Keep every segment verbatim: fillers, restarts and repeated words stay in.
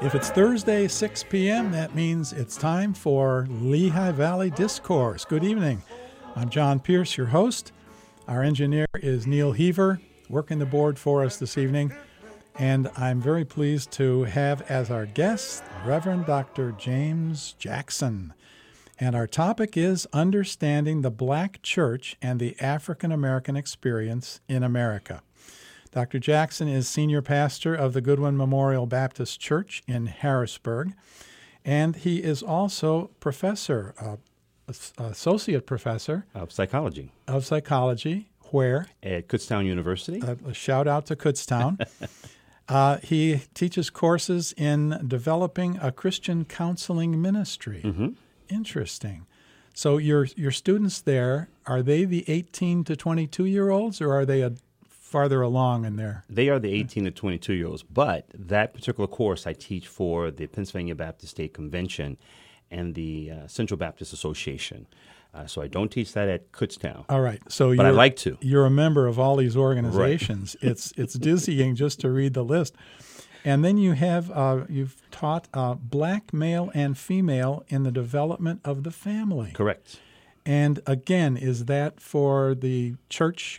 If it's Thursday, six p.m., that means it's time for Lehigh Valley Discourse. Good evening. I'm John Pierce, your host. Our engineer is Neil Heaver, working the board for us this evening. And I'm very pleased to have as our guest Reverend Doctor James Jackson. And our topic is Understanding the Black Church and the African American Experience in America. Doctor Jackson is senior pastor of the Goodwin Memorial Baptist Church in Harrisburg, and he is also professor, uh, associate professor of psychology. Of psychology, where? At Kutztown University. Uh, a shout out to Kutztown. uh, he teaches courses in developing a Christian counseling ministry. Mm-hmm. Interesting. So your your students there, are they the eighteen to twenty-two year olds, or are they a farther along in there? They are the eighteen to twenty-two year olds, but that particular course I teach for the Pennsylvania Baptist State Convention and the uh, Central Baptist Association. Uh, so I don't teach that at Kutztown. All right. So but you're, I like to. You're a member of all these organizations. Right. it's it's dizzying just to read the list. And then you have uh, you've taught uh, black male and female in the development of the family. Correct. And again, is that for the church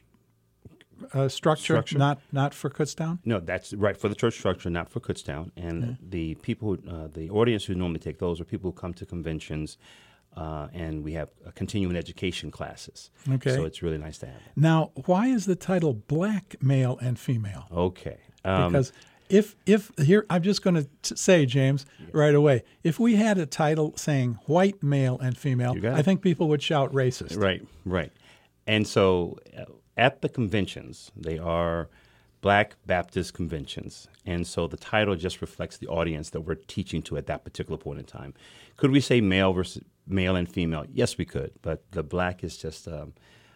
Uh, structure, structure, not not for Kutztown? No, that's right, for the church structure, not for Kutztown. And yeah. the people, who, uh, the audience who normally take those are people who come to conventions, uh, and we have uh, continuing education classes. Okay. So it's really nice to have it. Now, why is the title Black Male and Female? Okay. Um, because if, if here, I'm just going to say, James, yeah. right away, if we had a title saying White Male and Female, I think people would shout racist. Right, right. And so uh, at the conventions, they are Black Baptist conventions, and so the title just reflects the audience that we're teaching to at that particular point in time. Could we say male versus male and female? Yes, we could, but the black is just um,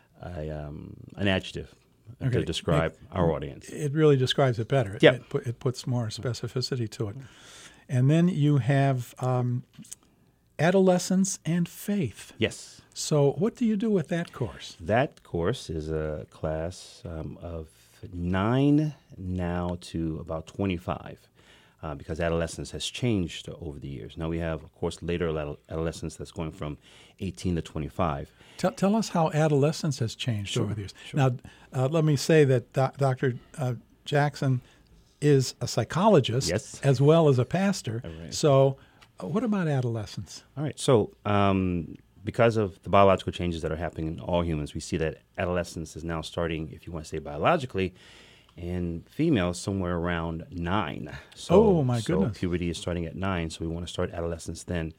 a, um, an adjective okay. to describe it, our audience. It really describes it better. Yeah. It, it, it puts more specificity to it. And then you have um, adolescence and faith. Yes. So what do you do with that course? That course is a class um, of nine now to about twenty-five uh, because adolescence has changed over the years. Now we have, of course, later adolescence that's going from eighteen to twenty-five. Tell, tell us how adolescence has changed sure, over the years. Sure. Now, uh, let me say that Do- Doctor Uh, Jackson is a psychologist yes. as well as a pastor. Right. So uh, what about adolescence? All right. So um, because of the biological changes that are happening in all humans, we see that adolescence is now starting, if you want to say biologically, in females somewhere around nine. So, oh, my so goodness. puberty is starting at nine, so we want to start adolescence then.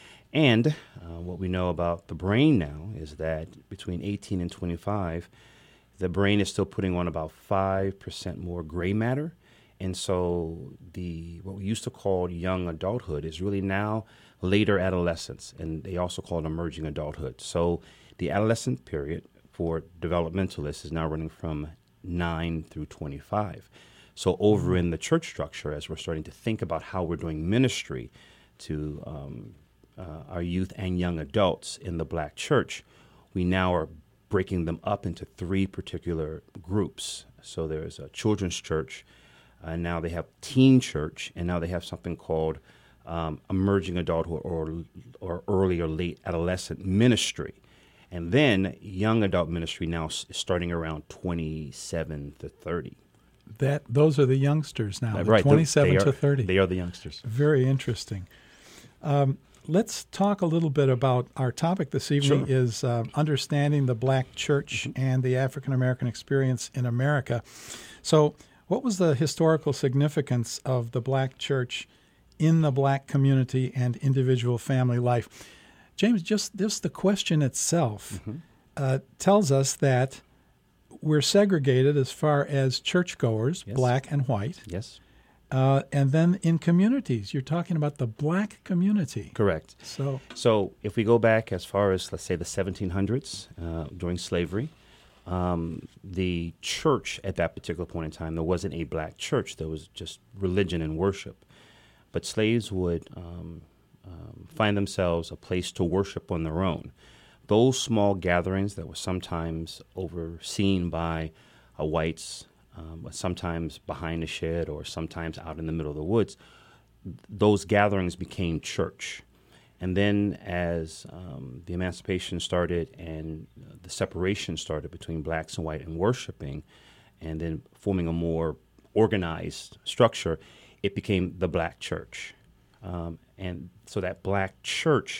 And uh, what we know about the brain now is that between eighteen and twenty-five, the brain is still putting on about five percent more gray matter. And so the what we used to call young adulthood is really now later adolescence, and they also call it emerging adulthood. So the adolescent period for developmentalists is now running from nine through twenty-five. So over in the church structure, as we're starting to think about how we're doing ministry to um, uh, our youth and young adults in the Black church, we now are breaking them up into three particular groups. So there's a children's church, and now they have teen church, and now they have something called um, emerging adulthood or or early or late adolescent ministry. And then young adult ministry now is starting around twenty-seven to thirty. That those are the youngsters now, right. twenty-seven they are, to thirty. They are the youngsters. Very interesting. Um, let's talk a little bit about our topic this evening sure. is uh, understanding the Black church mm-hmm. and the African American experience in America. So what was the historical significance of the Black church in the Black community and individual family life? James, just, just the question itself mm-hmm. uh, tells us that we're segregated as far as churchgoers, yes. Black and white. Yes. Uh, and then in communities, you're talking about the Black community. Correct. So, so if we go back as far as, let's say, the seventeen hundreds, uh, during slavery, um, the church at that particular point in time, there wasn't a Black church. There was just religion and worship. But slaves would um, um, find themselves a place to worship on their own. Those small gatherings that were sometimes overseen by uh, whites, um, but sometimes behind a shed or sometimes out in the middle of the woods, those gatherings became church. And then as um, the emancipation started and the separation started between blacks and white and worshiping, and then forming a more organized structure, it became the black church. Um, and so that black church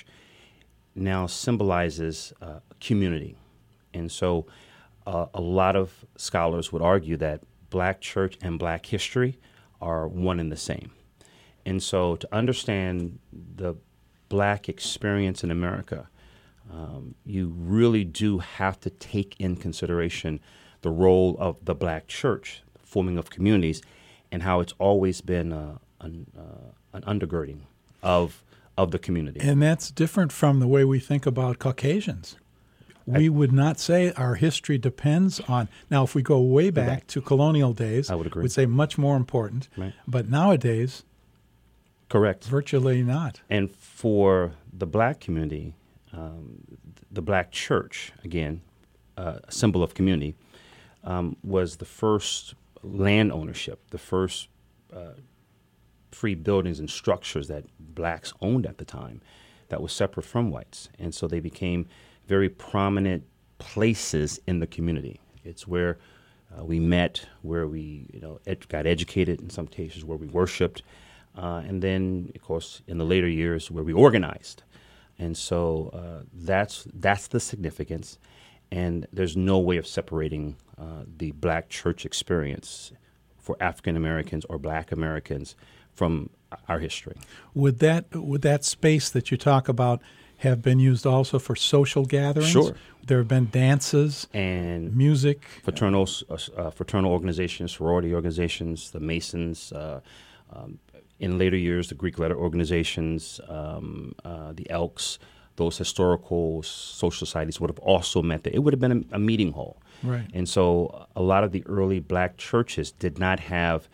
now symbolizes uh, community. And so uh, a lot of scholars would argue that black church and black history are one and the same. And so to understand the black experience in America, um, you really do have to take in consideration the role of the black church, the forming of communities, and how it's always been uh, an, uh, an undergirding of of the community. And that's different from the way we think about Caucasians. We I, would not say our history depends on, now if we go way back, back. to colonial days, I would agree. We'd say much more important. Right. But nowadays, correct. Virtually not. And for the black community, um, the black church, again, uh, a symbol of community, um, was the first land ownership, the first uh, free buildings and structures that blacks owned at the time that was separate from whites. And so they became very prominent places in the community. It's where uh, we met, where we you know ed- got educated in some cases, where we worshiped, uh, and then, of course, in the later years, where we organized. And so uh, that's that's the significance, and there's no way of separating uh, the black church experience for African Americans or black Americans from our history. Would that would that space that you talk about have been used also for social gatherings? Sure. There have been dances and music, fraternal uh, fraternal organizations, sorority organizations, the Masons. Uh, um, in later years, the Greek letter organizations, um, uh, the Elks, those historical social societies would have also met there. It would have been a, a meeting hall. Right. And so a lot of the early black churches did not have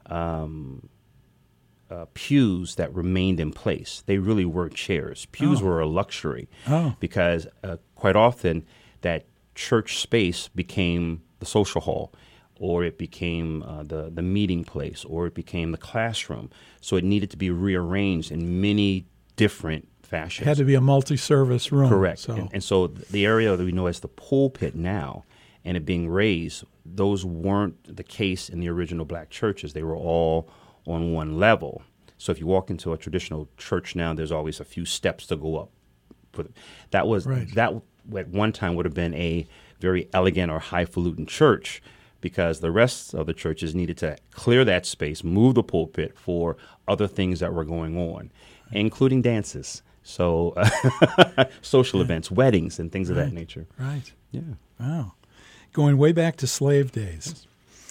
um, uh, pews that remained in place. They really were chairs. Pews oh. were a luxury oh. because uh, quite often that church space became the social hall, or it became uh, the, the meeting place, or it became the classroom. So it needed to be rearranged in many different fashions. It had to be a multi-service room. Correct. So. And, and so the area that we know as the pulpit now, and it being raised, those weren't the case in the original black churches. They were all on one level. So if you walk into a traditional church now, there's always a few steps to go up. That was right. that at one time would have been a very elegant or highfalutin church, because the rest of the churches needed to clear that space, move the pulpit for other things that were going on, including dances, so uh, social yeah. events, weddings, and things right. of that nature. Right. Yeah. Wow. Going way back to slave days.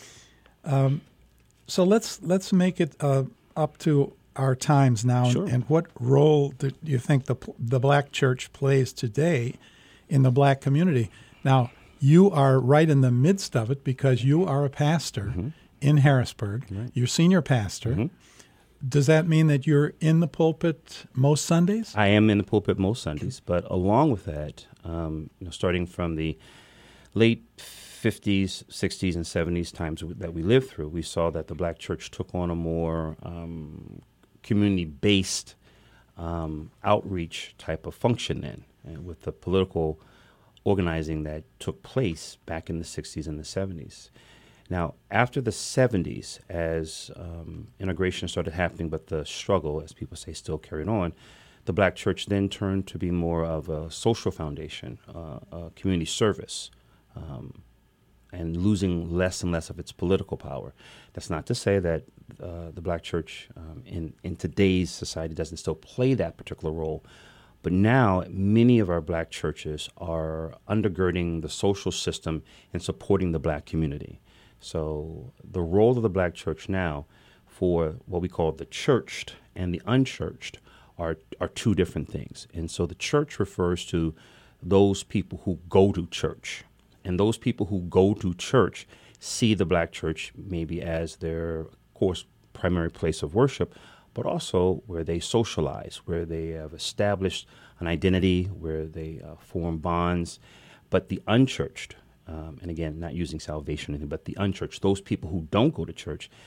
Um, so let's let's make it uh, up to our times now. Sure. And, and what role do you think the the black church plays today in the black community? Now, you are right in the midst of it because you are a pastor mm-hmm. in Harrisburg. Right. You're senior pastor. Mm-hmm. Does that mean that you're in the pulpit most Sundays? I am in the pulpit most Sundays, but along with that, um, you know, starting from the late fifties, sixties, and seventies times that we lived through, we saw that the black church took on a more um, community-based um, outreach type of function then, and with the political organizing that took place back in the sixties and the seventies. Now, after the seventies, as um, integration started happening, but the struggle, as people say, still carried on, the black church then turned to be more of a social foundation, uh, a community service, um, and losing less and less of its political power. That's not to say that uh, the black church um, in, in today's society doesn't still play that particular role. But now many of our black churches are undergirding the social system and supporting the black community. So the role of the black church now for what we call the churched and the unchurched are, are two different things. And so the church refers to those people who go to church. And those people who go to church see the black church maybe as their, of course, primary place of worship, but also where they socialize, where they have established an identity, where they uh, form bonds. But the unchurched, um, and again, not using salvation, or anything, but the unchurched, those people who don't go to church,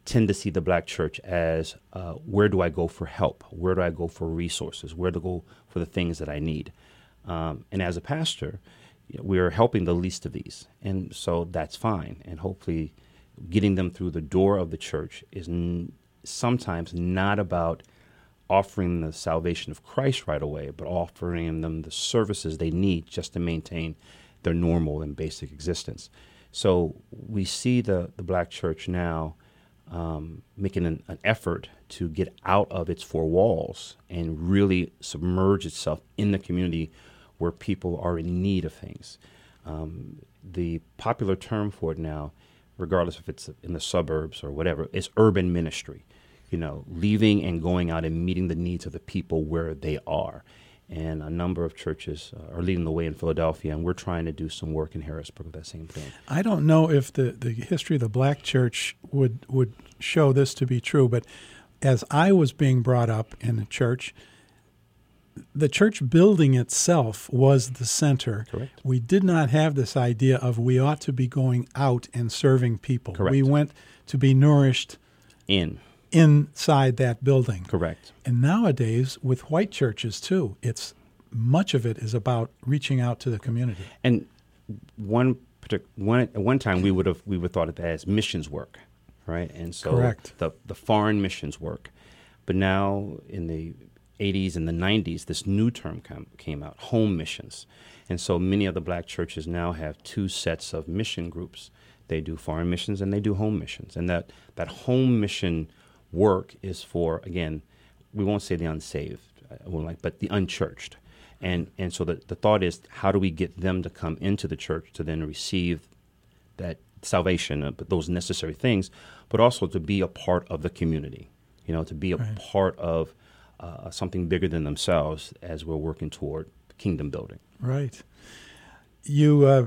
tend to see the black church as uh, where do I go for help? Where do I go for resources? Where to go for the things that I need? Um, and as a pastor, you know, we're helping the least of these. And so that's fine. And hopefully getting them through the door of the church is n- sometimes not about offering the salvation of Christ right away, but offering them the services they need just to maintain their normal and basic existence. So we see the, the black church now um, making an, an effort to get out of its four walls and really submerge itself in the community where people are in need of things. Um, the popular term for it now, regardless if it's in the suburbs or whatever, is urban ministry. You know, leaving and going out and meeting the needs of the people where they are. And a number of churches uh, are leading the way in Philadelphia, and we're trying to do some work in Harrisburg with that same thing. I don't know if the, the history of the black church would, would show this to be true, but as I was being brought up in the church, the church building itself was the center. Correct. We did not have this idea of we ought to be going out and serving people. Correct. We went to be nourished In. inside that building. Correct. And nowadays, with white churches too, it's much of it is about reaching out to the community. And one partic- one at one time we would have we would have thought of that as missions work, right? And so Correct. the the foreign missions work. But now in the eighties and the nineties, this new term com- came out, home missions. And so many of the black churches now have two sets of mission groups. They do foreign missions and they do home missions. And that, that home mission work is for, again, we won't say the unsaved, I won't like, but the unchurched. And and so the, the thought is, how do we get them to come into the church to then receive that salvation, uh, those necessary things, but also to be a part of the community, you know, to be a Right. part of uh, something bigger than themselves as we're working toward kingdom building. Right. You uh,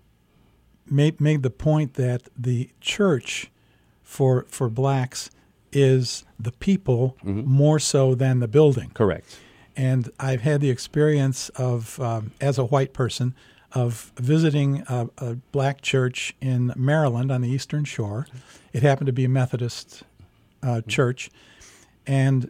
made made the point that the church for for blacks is the people Mhm. more so than the building. Correct. And I've had the experience of, um, as a white person, of visiting a, a black church in Maryland on the Eastern Shore. It happened to be a Methodist uh, church. And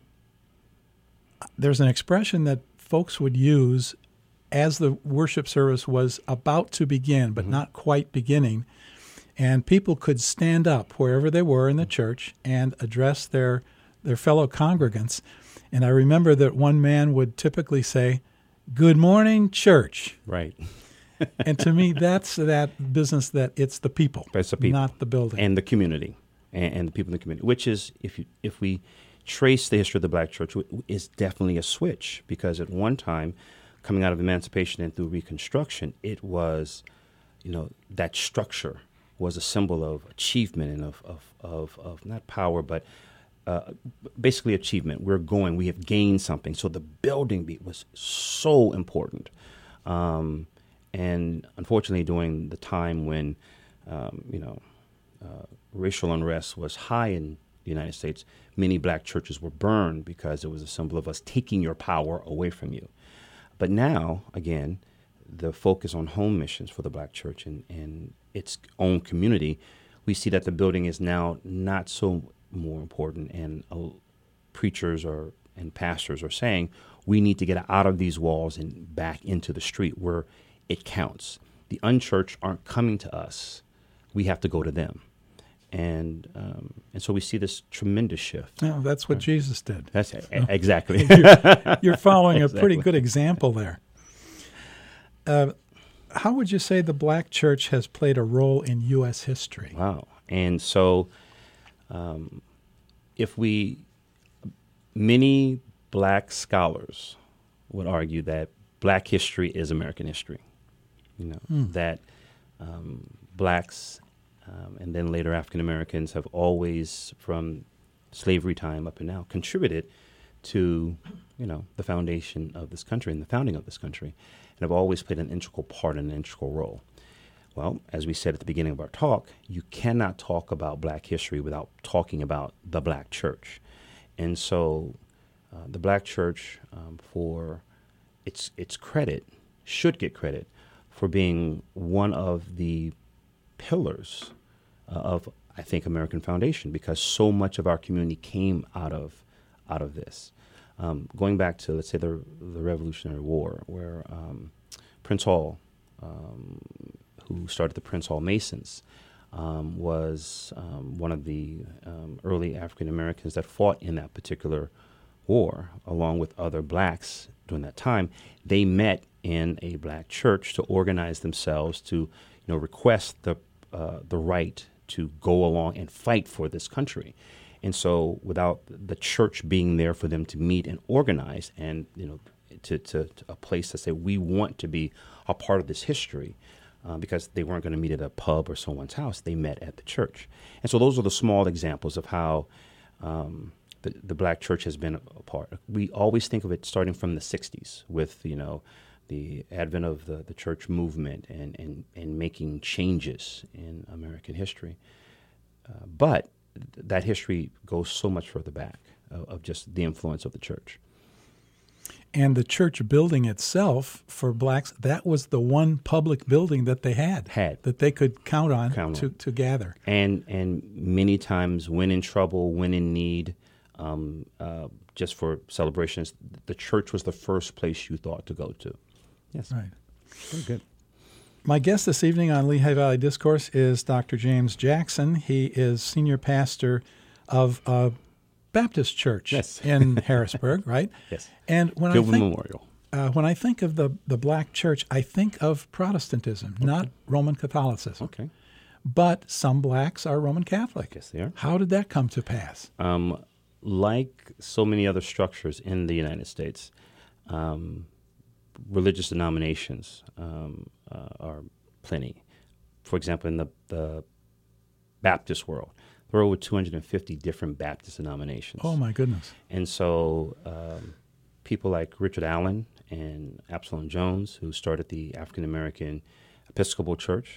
there's an expression that folks would use as the worship service was about to begin, but Mhm. not quite beginning. And people could stand up wherever they were in the church and address their, their fellow congregants. And I remember that one man would typically say, "Good morning, church." Right. And to me, that's that business that it's the people, It's the people. not the building. And the community, and, and the people in the community, which is, if you, if we trace the history of the black church, is definitely a switch, because at one time, coming out of emancipation and through Reconstruction, it was, you know, that structure was a symbol of achievement and of, of, of, of not power, but uh, basically achievement. We're going, we have gained something. So the building beat was so important. Um, and unfortunately, during the time when, um, you know, uh, racial unrest was high in the United States, many black churches were burned because it was a symbol of us taking your power away from you. But now, again, the focus on home missions for the black church and, and its own community, we see that the building is now not so more important, and uh, preachers are and pastors are saying we need to get out of these walls and back into the street where it counts. The unchurched aren't coming to us; we have to go to them, and um, and so we see this tremendous shift. No, that's what Jesus did. That's a- exactly. you're, you're following a Exactly. pretty good example there. Uh, how would you say the black church has played a role in U S history? Wow. And so um, if we, many black scholars would argue that black history is American history, you know, Hmm. that um, blacks um, and then later African Americans have always, from slavery time up and now, contributed to, you know, the foundation of this country and the founding of this country, and have always played an integral part and an integral role. Well, as we said at the beginning of our talk, you cannot talk about black history without talking about the black church. And so uh, the black church, um, for its its credit, should get credit for being one of the pillars uh, of I think, American Foundation, because so much of our community came out of out of this. Um, going back to, let's say, the the Revolutionary War, where um, Prince Hall, um, who started the Prince Hall Masons, um, was um, one of the um, early African Americans that fought in that particular war, along with other blacks during that time. They met in a black church to organize themselves to, you know, request the uh, the right to go along and fight for this country. And so without the church being there for them to meet and organize and, you know, to, to, to a place to say, we want to be a part of this history, uh, because they weren't going to meet at a pub or someone's house, they met at the church. And so those are the small examples of how um, the, the black church has been a, a part. We always think of it starting from the sixties with, you know, the advent of the, the church movement and, and, and making changes in American history. Uh, but th- that history goes so much further back of, of just the influence of the church. And the church building itself for blacks, that was the one public building that they had, Had. that they could count on, Count to, on. to gather. And and many times when in trouble, when in need, um, uh, just for celebrations, the church was the first place you thought to go to. Yes. Right. Very good. My guest this evening on Lehigh Valley Discourse is Doctor James Jackson. He is senior pastor of a Baptist church Yes. in Harrisburg, right? Yes. And when Gilman I think, Memorial. uh, when I think of the, the black church, I think of Protestantism, okay. not Roman Catholicism. Okay. But some blacks are Roman Catholic. Yes, they are. How did that come to pass? Um, like so many other structures in the United States, um, religious denominations um, uh, are plenty. For example, in the, the Baptist world, there are over two hundred fifty different Baptist denominations. Oh, my goodness. And so um, people like Richard Allen and Absalom Jones, who started the African American Episcopal Church,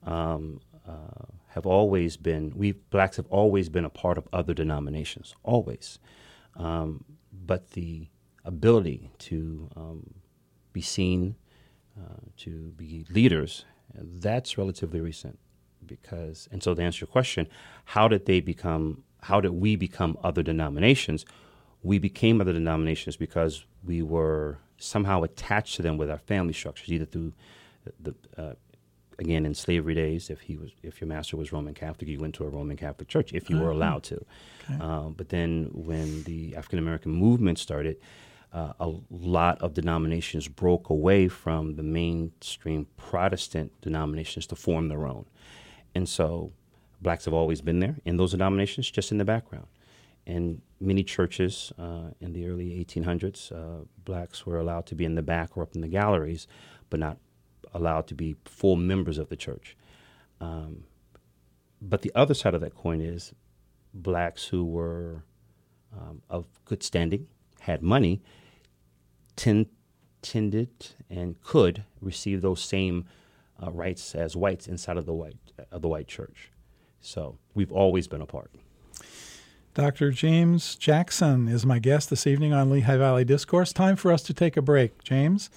um, uh, have always been, we blacks have always been a part of other denominations, always. Um, but the ability to um, be seen, uh, to be leaders, that's relatively recent. Because, and so to answer your question, how did they become, how did we become other denominations? We became other denominations because we were somehow attached to them with our family structures, either through the, the uh, again, in slavery days, if he was, if your master was Roman Catholic, you went to a Roman Catholic church, if you uh-huh. were allowed to. Okay. Um, but then when the African American movement started, uh, a lot of denominations broke away from the mainstream Protestant denominations to form their own. And so blacks have always been there in those denominations, just in the background. And many churches uh, in the early eighteen hundreds, uh, blacks were allowed to be in the back or up in the galleries, but not allowed to be full members of the church. Um, but the other side of that coin is blacks who were um, of good standing, had money, tend, tended and could receive those same uh, rights as whites inside of the white of the white church. So we've always been a part. Doctor James Jackson is my guest this evening on Lehigh Valley Discourse. Time for us to take a break, James.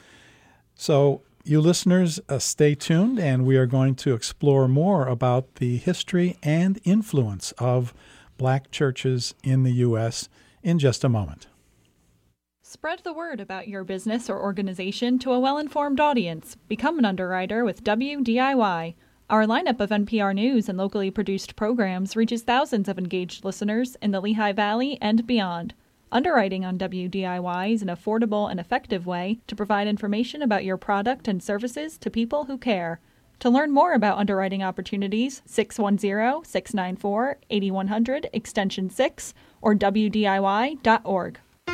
So you listeners, uh, stay tuned, and we are going to explore more about the history and influence of black churches in the U S in just a moment. Spread the word about your business or organization to a well-informed audience. Become an underwriter with W D I Y. Our lineup of N P R News and locally produced programs reaches thousands of engaged listeners in the Lehigh Valley and beyond. Underwriting on W D I Y is an affordable and effective way to provide information about your product and services to people who care. To learn more about underwriting opportunities, six one zero, six nine four, eight one zero zero, extension six, or W D I Y dot org.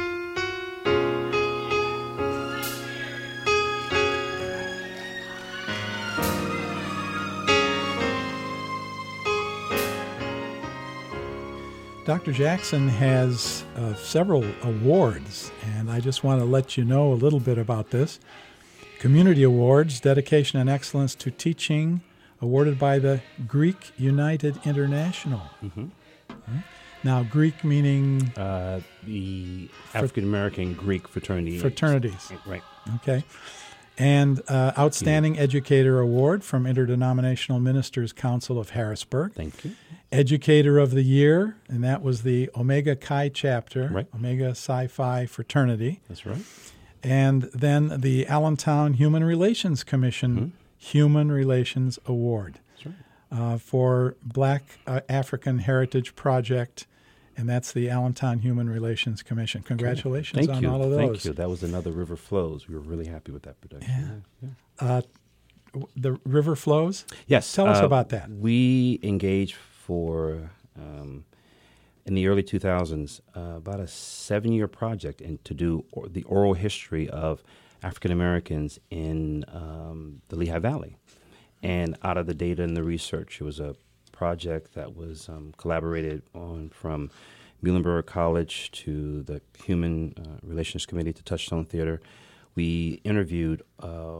Doctor Jackson has uh, several awards, and I just want to let you know a little bit about this. Community Awards, Dedication and Excellence to Teaching, awarded by the Greek United International. Mm-hmm. Mm-hmm. Now, Greek meaning? Uh, the African American Greek fraternity. Fraternities. Right. Okay. And uh, Outstanding Educator Award from Interdenominational Ministers Council of Harrisburg. Thank you. Educator of the Year, and that was the Omega Chi chapter, Right. Omega Psi Phi fraternity. That's right. And then the Allentown Human Relations Commission Mm-hmm. Human Relations Award That's right. uh, for Black uh, African Heritage Project, and that's the Allentown Human Relations Commission. Congratulations Thank on you. all of those. Thank you. That was another River Flows. We were really happy with that production. Yeah. Yeah. Uh, w- the River Flows? Yes. Tell us uh, about that. We engaged for, um, in the early two thousands, uh, about a seven-year project and to do or, the oral history of African Americans in um, the Lehigh Valley. And out of the data and the research, it was a project that was um, collaborated on from Muhlenberg College to the Human uh, Relations Committee to Touchstone Theater. We interviewed uh,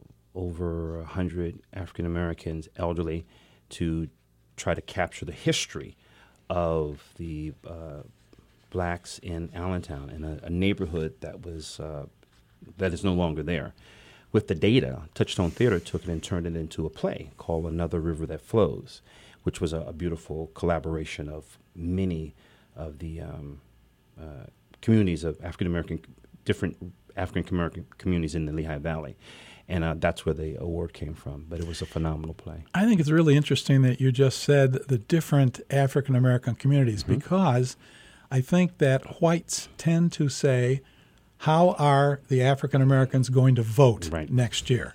over one hundred African Americans, elderly, to try to capture the history of the uh, blacks in Allentown, in a, a neighborhood that was uh, that is no longer there. With the data, Touchstone Theater took it and turned it into a play called Another River That Flows, which was a, a beautiful collaboration of many of the um, uh, communities of African American, different African American communities in the Lehigh Valley. And uh, that's where the award came from. But it was a phenomenal play. I think it's really interesting that you just said the different African American communities, Mm-hmm. because I think that whites tend to say, how are the African Americans going to vote Right. next year?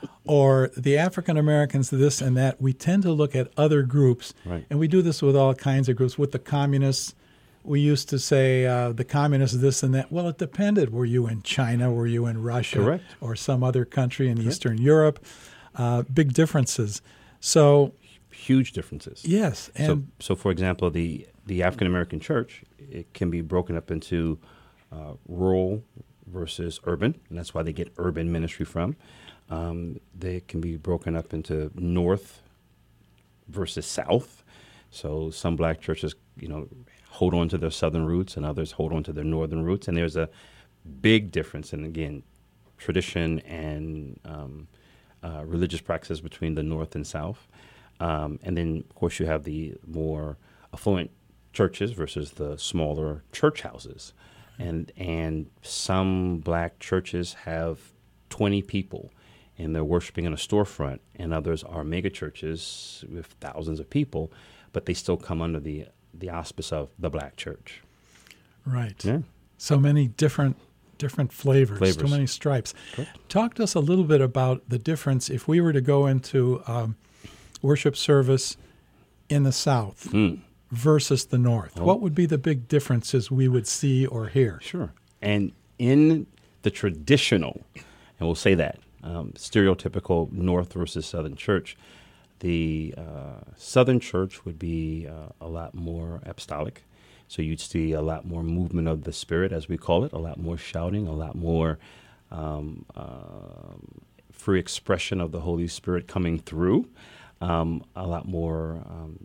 Or the African Americans this and that. We tend to look at other groups, Right. and we do this with all kinds of groups. With the communists, we used to say uh, the communists this and that. Well, it depended. Were you in China? Were you in Russia? Correct. Or some other country in Eastern Europe? Uh, big differences. So, Huge differences. yes. And so, so for example, the, the African American church, it can be broken up into uh, rural versus urban, and that's why they get urban ministry from. Um, they can be broken up into north versus south. So some black churches, you know, hold on to their southern roots, and others hold on to their northern roots. And there's a big difference in, again, tradition and um, uh, religious practices between the north and south. Um, and then, of course, you have the more affluent churches versus the smaller church houses. And and some black churches have twenty people, and they're worshiping in a storefront, and others are mega churches with thousands of people, but they still come under the the auspice of the black church. right. Yeah. So many different different flavors, Flavors. too many stripes. Correct. Talk to us a little bit about the difference if we were to go into um, worship service in the South Mm. versus the North. Oh. What would be the big differences we would see or hear? Sure. And in the traditional, and we'll say that, um, stereotypical North versus Southern church, the uh, Southern church would be uh, a lot more apostolic. So you'd see a lot more movement of the Spirit, as we call it, a lot more shouting, a lot more um, uh, free expression of the Holy Spirit coming through, um, a lot more um,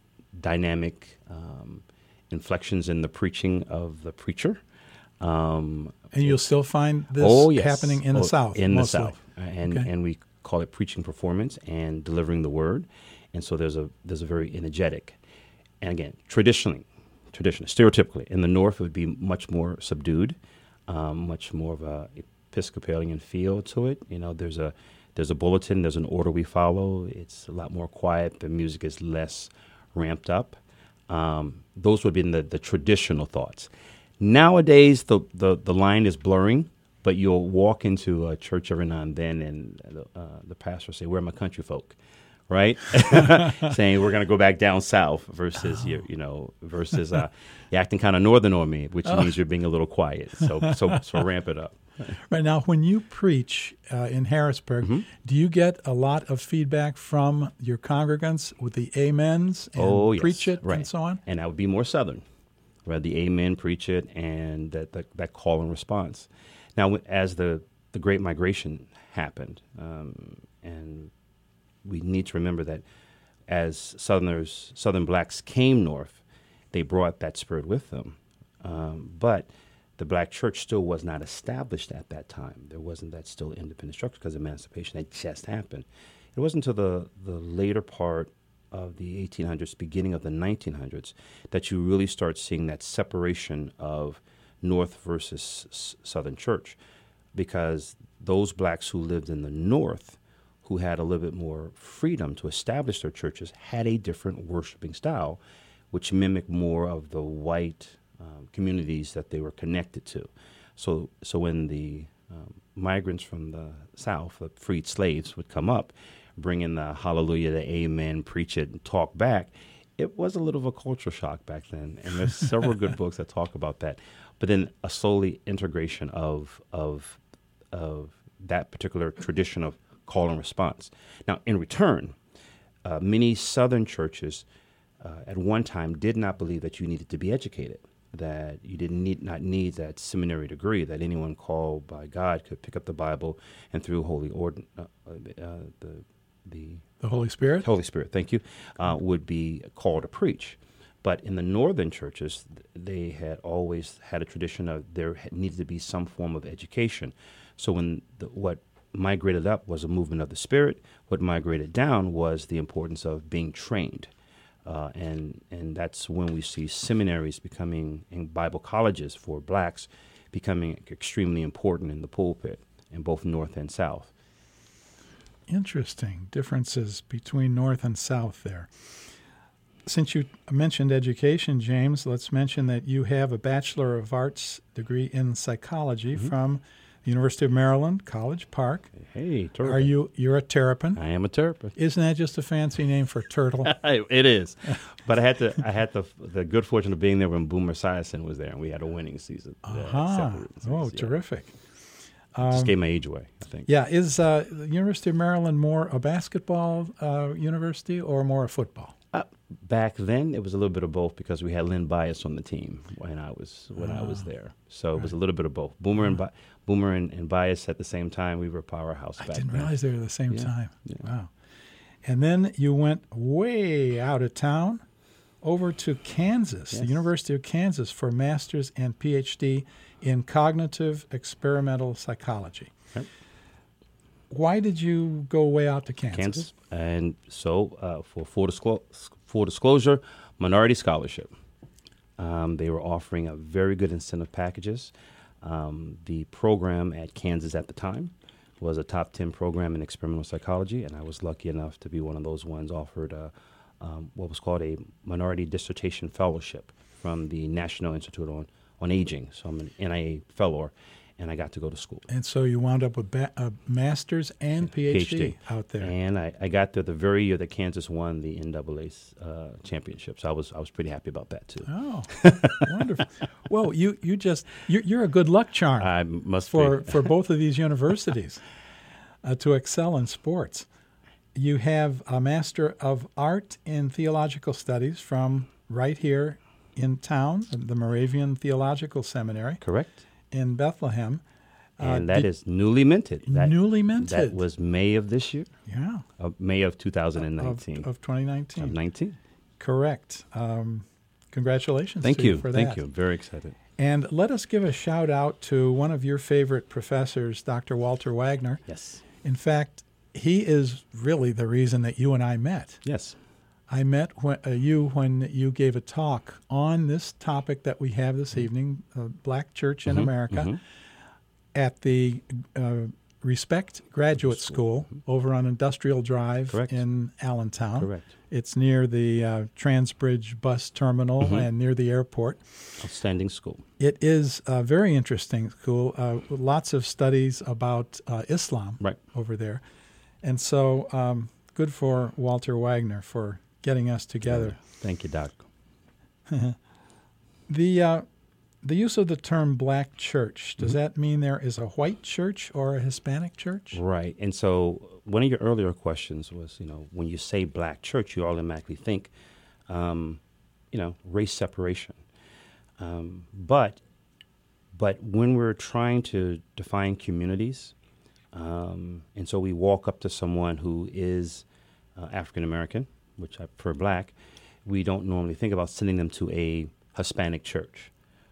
dynamic um, inflections in the preaching of the preacher. Um, And you'll still find this oh, yes. happening in the Oh, South. In mostly. the South, and Okay. and we call it preaching performance and delivering the word. And so there's a there's a very energetic, and again traditionally, traditionally, stereotypically, in the North it would be much more subdued, um, much more of a Episcopalian feel to it. You know, there's a there's a bulletin, there's an order we follow. It's a lot more quiet. The music is less ramped up. Um, those would be the the traditional thoughts. Nowadays, the, the, the line is blurring, but you'll walk into a church every now and then, and uh, the pastor will say, "Where are my country folk?" Right? Saying we're going to go back down south versus, oh. you, you know, versus uh, you're acting kind of northern on me, which oh. means you're being a little quiet. So so, so ramp it up. Right now, when you preach uh, in Harrisburg, mm-hmm. do you get a lot of feedback from your congregants with the amens and oh, yes. preach it right. and so on? And that would be more southern. Where the amen, preach it, and that, that that call and response. Now, as the, the Great Migration happened, um, and we need to remember that as Southerners, Southern blacks came north, they brought that spirit with them. Um, but the black church still was not established at that time. There wasn't that still independent structure because emancipation had just happened. It wasn't until the, the later part of the eighteen hundreds, beginning of the nineteen hundreds, that you really start seeing that separation of North versus s- Southern church, because those blacks who lived in the North, who had a little bit more freedom to establish their churches, had a different worshiping style, which mimicked more of the white um, communities that they were connected to. So, so when the um, migrants from the South, the freed slaves, would come up, bring in the hallelujah, the amen, preach it, and talk back, it was a little of a culture shock back then. And there's several good books that talk about that. But then a slowly integration of of of that particular tradition of call and response. Now, in return, uh, many Southern churches uh, at one time did not believe that you needed to be educated, that you didn't need not need that seminary degree, that anyone called by God could pick up the Bible and through holy ord uh, uh, the the The Holy Spirit? Holy Spirit, thank you, uh, would be called to preach. But in the northern churches, they had always had a tradition of there needed to be some form of education. So when the, what migrated up was a movement of the Spirit, what migrated down was the importance of being trained. Uh, and and that's when we see seminaries becoming, and Bible colleges for blacks becoming extremely important in the pulpit in both North and South. Interesting differences between North and South there. Since you mentioned education, James, let's mention that you have a Bachelor of Arts degree in psychology mm-hmm. from the University of Maryland, College Park. Hey, Terrapin. Are you, you're a Terrapin? I am a Terrapin. Isn't that just a fancy name for turtle? It is. But I had to. I had the the good fortune of being there when Boomer Esiason was there, and we had a winning season. Uh-huh. Oh, yeah. Terrific. Just Um, gave my age away, I think. Yeah. Is uh, the University of Maryland more a basketball uh, university or more a football? Uh, back then, it was a little bit of both because we had Lynn Bias on the team when I was when ah, I was there. So right. It was a little bit of both. Boomer and Bi- Boomer and, and Bias at the same time. We were a powerhouse. I back didn't then. realize they were the same yeah. time. Yeah. Wow. And then you went way out of town over to Kansas, yes. the University of Kansas, for a master's and P H D in cognitive experimental psychology. Right. Why did you go way out to Kansas? Kansas. And so, uh, for full, disclo- full disclosure, minority scholarship. Um, they were offering a very good incentive packages. Um, the program at Kansas at the time was a top ten program in experimental psychology, and I was lucky enough to be one of those ones offered uh, um, what was called a minority dissertation fellowship from the National Institute on, on Aging. So I'm an N I A fellow, and I got to go to school. And so you wound up with ba- a master's and P H D, P H D out there. And I, I got there the very year that Kansas won the N double A uh, championship. So I was I was pretty happy about that too. Oh, wonderful! Well, you you just you're, you're a good luck charm. I must for be. for both of these universities uh, to excel in sports. You have a Master of Art in Theological Studies from right here in town, the Moravian Theological Seminary. Correct. In Bethlehem. And uh, that is newly minted. That, newly minted. That was May of this year. Yeah. Of May of two thousand nineteen. Of, of twenty nineteen. Of nineteen. Correct. Um, congratulations Thank to you. you for Thank that. you. Very excited. And let us give a shout out to one of your favorite professors, Doctor Walter Wagner. Yes. In fact, he is really the reason that you and I met. Yes. I met when, uh, you when you gave a talk on this topic that we have this evening, uh, Black Church in mm-hmm, America, mm-hmm. at the uh, Respect Graduate School, School over on Industrial Drive Correct. in Allentown. Correct. It's near the uh, Transbridge bus terminal mm-hmm. and near the airport. Outstanding school. It is a very interesting school. Uh, lots of studies about uh, Islam right. over there. And so um, good for Walter Wagner for getting us together. Thank you, Doc. the uh, the use of the term black church, does mm-hmm. that mean there is a white church or a Hispanic church? Right. And so one of your earlier questions was, you know, when you say black church, you automatically think, um, you know, race separation. Um, but but when we're trying to define communities, um, and so we walk up to someone who is uh, African American, which I prefer black, we don't normally think about sending them to a Hispanic church.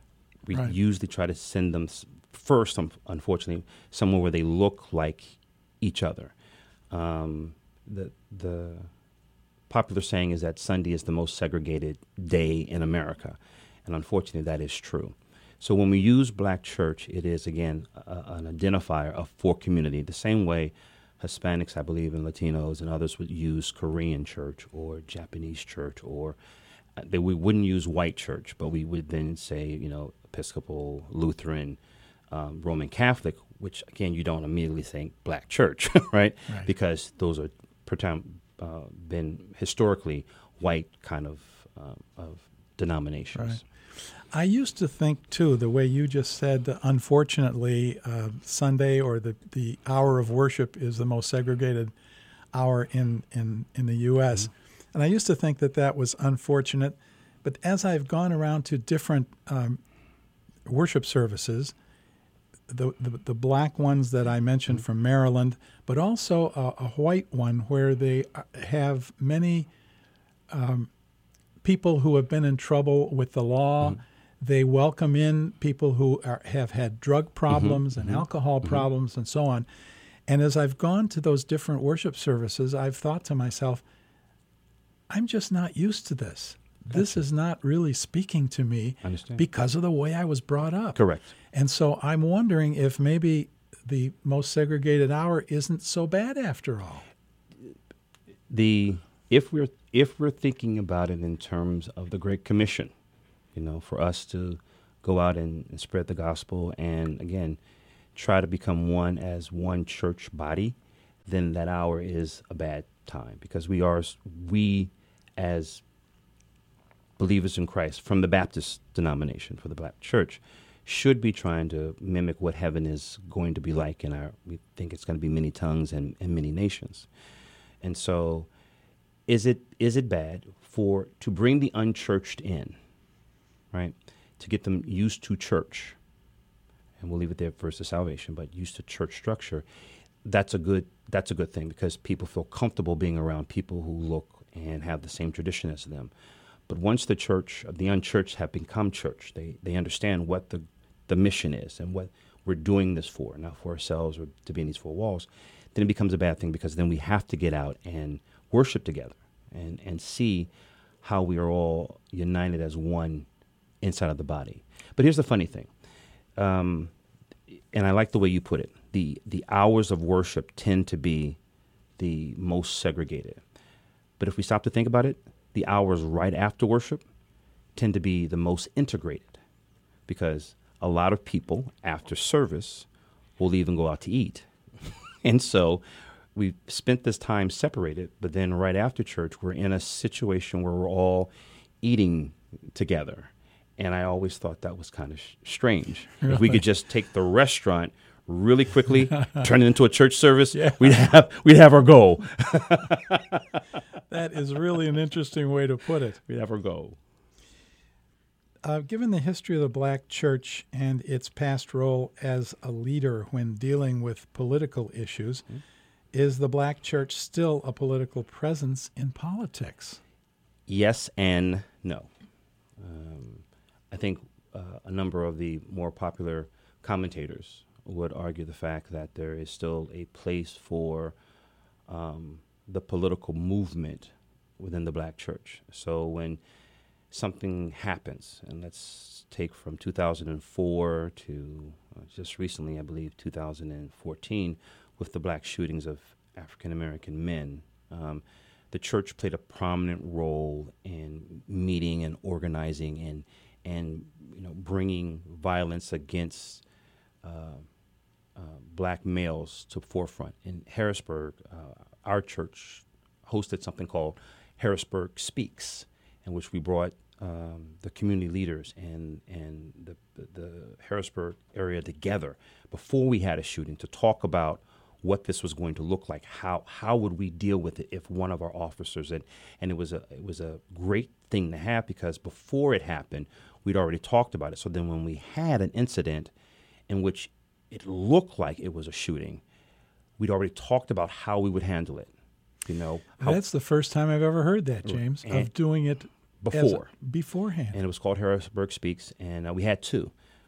We Right. usually try to send them s- first, um, unfortunately, somewhere where they look like each other. Um, the the popular saying is that Sunday is the most segregated day in America, and unfortunately, that is true. So when we use Black church, it is, again, a, an identifier of for community, the same way Hispanics, I believe, and Latinos and others would use Korean church or Japanese church, or uh, they, we wouldn't use white church, but we would then say, you know, Episcopal, Lutheran, um, Roman Catholic, which, again, you don't immediately think Black church, right? Right. Because those are per time, uh, been historically white kind of, um, of denominations. Right. I used to think, too, the way you just said, that unfortunately, uh, Sunday or the, the hour of worship is the most segregated hour in, in, in the U S Mm-hmm. And I used to think that that was unfortunate. But as I've gone around to different um, worship services, the, the the black ones that I mentioned from Maryland, but also a, a white one where they have many um, people who have been in trouble with the law. Mm-hmm. They welcome in people who are, have had drug problems mm-hmm. and mm-hmm. alcohol mm-hmm. problems and so on. And as I've gone to those different worship services, I've thought to myself, I'm just not used to this. Gotcha. This is not really speaking to me because of the way I was brought up. Correct. And so I'm wondering if maybe the most segregated hour isn't so bad after all. The if we're if we're thinking about it in terms of the Great Commission, you know, for us to go out and, and spread the gospel and, again, try to become one as one church body, then that hour is a bad time because we are, we as believers in Christ from the Baptist denomination, for the Black church, should be trying to mimic what heaven is going to be like in our, we think it's going to be many tongues and, and many nations. And so is it is it bad for, to bring the unchurched in, right, to get them used to church, and we'll leave it there first to salvation, but used to church structure, that's a good that's a good thing because people feel comfortable being around people who look and have the same tradition as them. But once the church, the unchurched have become church, they they understand what the, the mission is and what we're doing this for, not for ourselves or to be in these four walls, then it becomes a bad thing because then we have to get out and worship together and, and see how we are all united as one inside of the body. But here's the funny thing, um, and I like the way you put it, the, the hours of worship tend to be the most segregated. But if we stop to think about it, the hours right after worship tend to be the most integrated because a lot of people after service will even go out to eat. And so we've spent this time separated, but then right after church, we're in a situation where we're all eating together. And I always thought that was kind of sh- strange. Really? If we could just take the restaurant really quickly, turn it into a church service, yeah. we'd have we'd have our goal. That is really an interesting way to put it. We'd have our goal. Uh, given the history of the Black church and its past role as a leader when dealing with political issues, mm-hmm. is the Black church still a political presence in politics? Yes and no. Um, I think uh, a number of the more popular commentators would argue the fact that there is still a place for um, the political movement within the Black church. So when something happens, and let's take from two thousand four to uh, just recently, I believe, two thousand fourteen, with the Black shootings of African-American men, um, the church played a prominent role in meeting and organizing and, and you know, bringing violence against uh, uh, Black males to forefront. In Harrisburg, uh, our church hosted something called Harrisburg Speaks, in which we brought um, the community leaders and and the, the, the Harrisburg area together before we had a shooting to talk about what this was going to look like. How how would we deal with it if one of our officers and and it was a it was a great thing to have because before it happened, we'd already talked about it. So then when we had an incident in which it looked like it was a shooting, we'd already talked about how we would handle it. You know, how, that's the first time I've ever heard that, James, of doing it before a, beforehand. And it was called Harrisburg Speaks, and uh, we had two.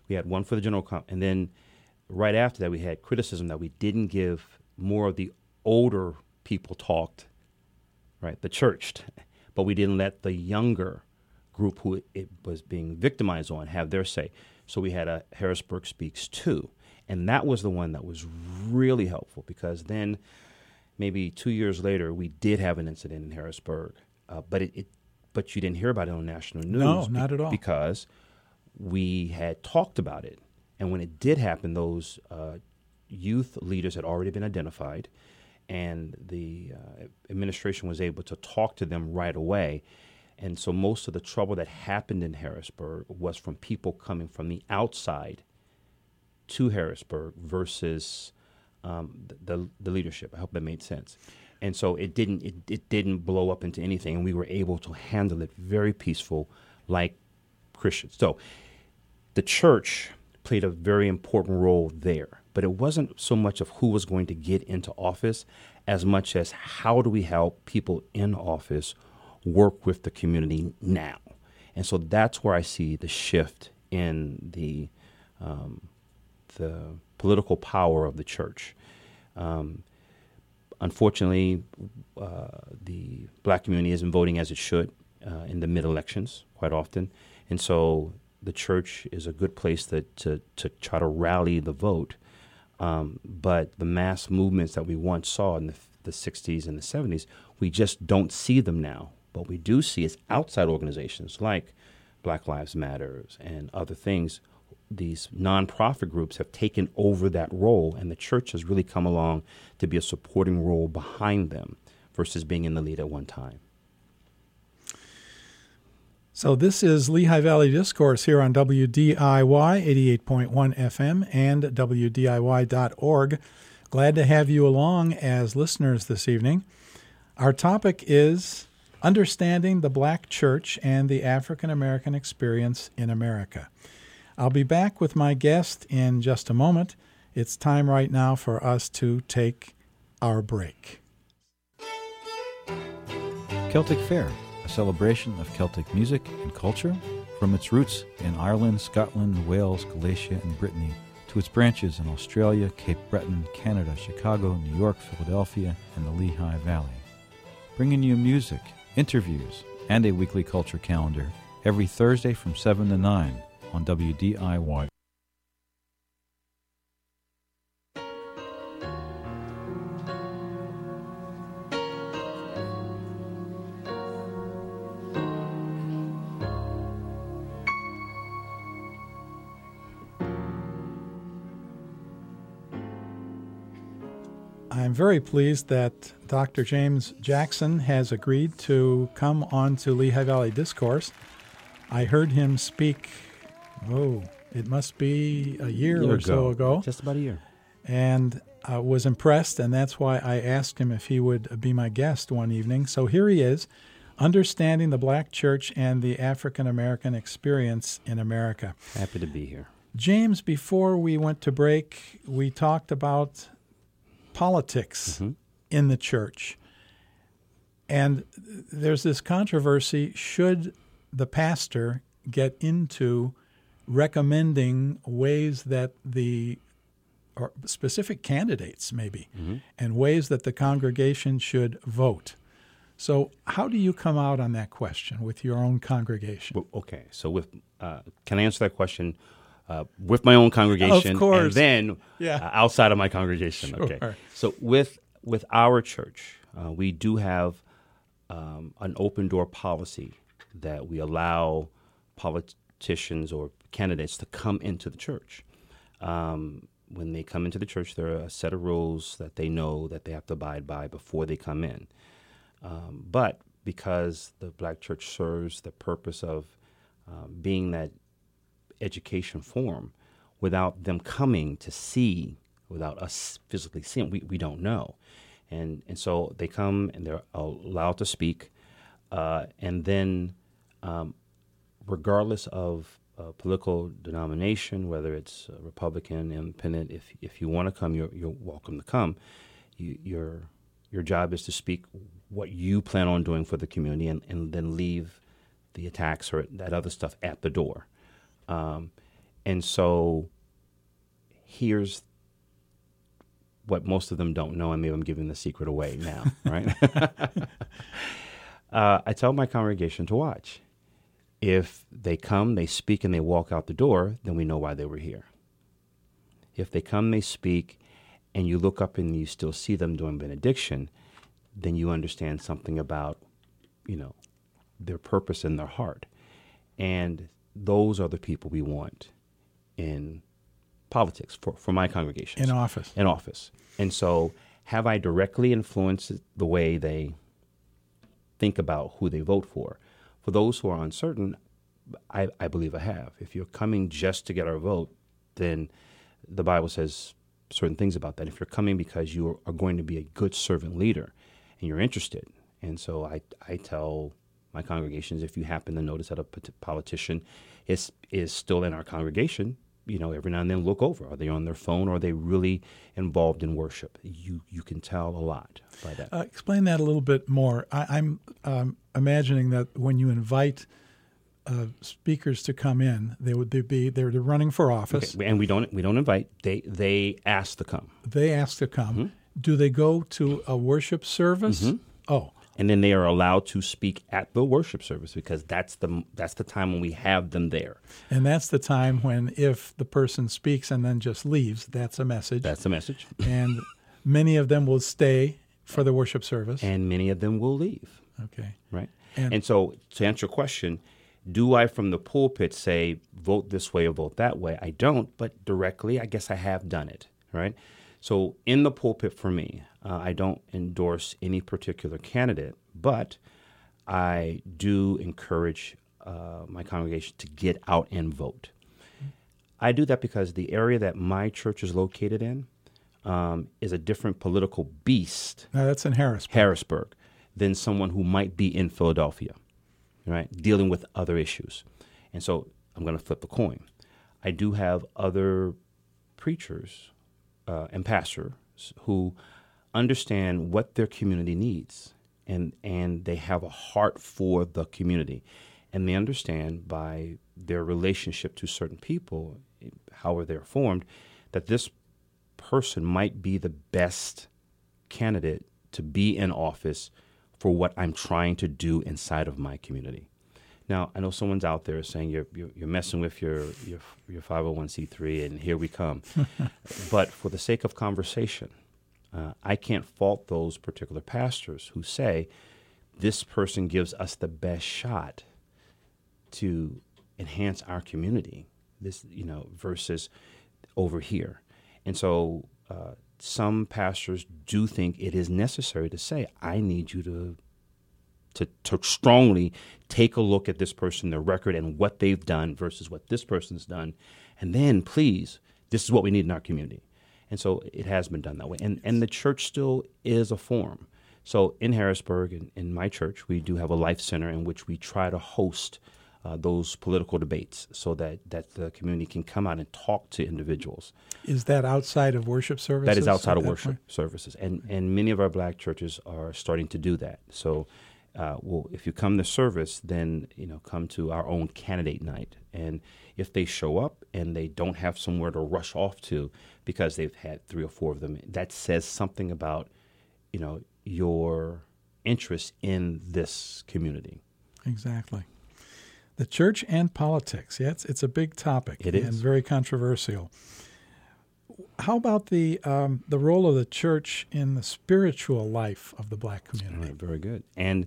We had one for the general com, and then right after that, we had criticism that we didn't give more of the older people talked, right, the churched, but we didn't let the younger group who it was being victimized on have their say. So we had a Harrisburg Speaks Too, and that was the one that was really helpful, because then maybe two years later we did have an incident in Harrisburg, uh, but it, it but you didn't hear about it on national news. No, not at all. Because we had talked about it, and when it did happen, those uh, youth leaders had already been identified, and the uh, administration was able to talk to them right away. And so most of the trouble that happened in Harrisburg was from people coming from the outside to Harrisburg versus um, the, the the leadership. I hope that made sense. And so it didn't it, it didn't blow up into anything, and we were able to handle it very peaceful, like Christians. So the church played a very important role there, but it wasn't so much of who was going to get into office as much as how do we help people in office work with the community now. And so that's where I see the shift in the um, the political power of the church. Um, unfortunately, uh, the black community isn't voting as it should uh, in the mid-elections quite often. And so the church is a good place to, to, to try to rally the vote. Um, but the mass movements that we once saw in the, the sixties and the seventies, we just don't see them now. What we do see is outside organizations like Black Lives Matter and other things. These nonprofit groups have taken over that role, and the church has really come along to be a supporting role behind them versus being in the lead at one time. So this is Lehigh Valley Discourse here on W D I Y eighty-eight point one F M and W D I Y dot org. Glad to have you along as listeners this evening. Our topic is Understanding the Black Church and the African American Experience in America. I'll be back with my guest in just a moment. It's time right now for us to take our break. Celtic Fair, a celebration of Celtic music and culture, from its roots in Ireland, Scotland, Wales, Galicia, and Brittany, to its branches in Australia, Cape Breton, Canada, Chicago, New York, Philadelphia, and the Lehigh Valley. Bringing you music, interviews, and a weekly culture calendar every Thursday from seven to nine on W D I Y. I'm very pleased that Doctor James Jackson has agreed to come on to Lehigh Valley Discourse. I heard him speak, oh, it must be a year, year or ago. so ago. Just about a year. And I was impressed, and that's why I asked him if he would be my guest one evening. So here he is, Understanding the Black Church and the African American Experience in America. Happy to be here. James, before we went to break, we talked about politics mm-hmm. in the church. And there's this controversy, should the pastor get into recommending ways that the, or specific candidates maybe, mm-hmm. and ways that the congregation should vote. So how do you come out on that question with your own congregation? Well, okay, so with uh, can I answer that question uh, with my own congregation, of course. and then yeah. uh, outside of my congregation? Sure. Okay, so with with our church, uh, we do have um, an open door policy that we allow politicians or candidates to come into the church. Um, when they come into the church, there are a set of rules that they know that they have to abide by before they come in. Um, but because the Black church serves the purpose of uh, being that education forum, without them coming to see, without us physically seeing, we, we don't know. And and so they come and they're allowed to speak. Uh, and then um, regardless of uh, political denomination, whether it's uh, Republican, Independent, if if you want to come, you're you're welcome to come. You, your your job is to speak what you plan on doing for the community, and, and then leave the attacks or that other stuff at the door. Um, And so here's what most of them don't know, and maybe I'm giving the secret away now, right? uh, I tell my congregation to watch. If they come, they speak, and they walk out the door, then we know why they were here. If they come, they speak, and you look up and you still see them doing benediction, then you understand something about, you know, their purpose in their heart. And those are the people we want in politics for, for my congregation. In office. In office. And so have I directly influenced the way they think about who they vote for? For those who are uncertain, I, I believe I have. If you're coming just to get our vote, then the Bible says certain things about that. If you're coming because you are going to be a good servant leader and you're interested. And so I, I tell my congregations, if you happen to notice that a politician is is still in our congregation, you know, every now and then look over. Are they on their phone, or are they really involved in worship? You you can tell a lot by that. Uh, explain that a little bit more. I, I'm um, imagining that when you invite uh, speakers to come in, they would they be they're running for office, okay. And we don't we don't invite. They they ask to come. They ask to come. Mm-hmm. Do they go to a worship service? Mm-hmm. Oh. And then they are allowed to speak at the worship service, because that's the that's the time when we have them there. And that's the time when, if the person speaks and then just leaves, that's a message. That's a message. And many of them will stay for the worship service. And many of them will leave. Okay. Right. And, and so to answer your question, do I from the pulpit say, vote this way or vote that way? I don't, but directly, I guess I have done it. Right. So in the pulpit for me, uh, I don't endorse any particular candidate, but I do encourage uh, my congregation to get out and vote. I do that because the area that my church is located in um, is a different political beast. Now that's in Harrisburg. Harrisburg, than someone who might be in Philadelphia, right, dealing with other issues. And so I'm going to flip the coin. I do have other preachers Uh, and pastors who understand what their community needs, and and they have a heart for the community, and they understand by their relationship to certain people, however they're formed, that this person might be the best candidate to be in office for what I'm trying to do inside of my community. Now, I know someone's out there saying you're you're, you're messing with your, your your five oh one c three, and here we come. But for the sake of conversation, uh, I can't fault those particular pastors who say this person gives us the best shot to enhance our community. This, you know, versus over here, and so uh, some pastors do think it is necessary to say, I need you to. To, to strongly take a look at this person, their record, and what they've done versus what this person's done. And then, please, this is what we need in our community. And so it has been done that way. And and the church still is a forum. So in Harrisburg, in, in my church, we do have a life center in which we try to host uh, those political debates so that, that the community can come out and talk to individuals. Is that outside of worship services? That is outside of worship point? services. And, and many of our black churches are starting to do that. So Uh, well, if you come to service, then, you know, come to our own candidate night. And if they show up and they don't have somewhere to rush off to because they've had three or four of them, that says something about, you know, your interest in this community. Exactly. The church and politics. Yeah, it's, it's a big topic. It is. And very controversial. How about the um, the role of the church in the spiritual life of the black community? Right, very good. And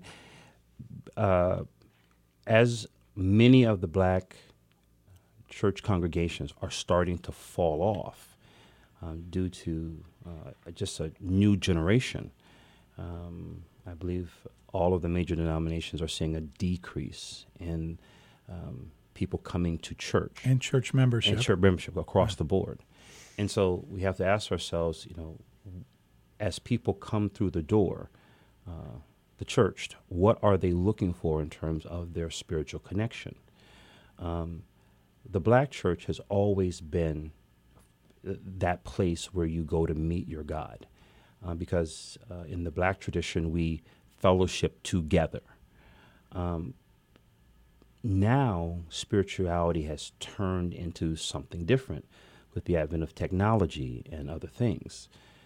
uh, as many of the black church congregations are starting to fall off um, due to uh, just a new generation, um, I believe all of the major denominations are seeing a decrease in um, people coming to church. And church membership. And church membership across right. the board. And so we have to ask ourselves, you know, as people come through the door, uh, the church, what are they looking for in terms of their spiritual connection? Um, the black church has always been that place where you go to meet your God, uh, because uh, in the black tradition, we fellowship together. Um, now spirituality has turned into something different with the advent of technology and other things.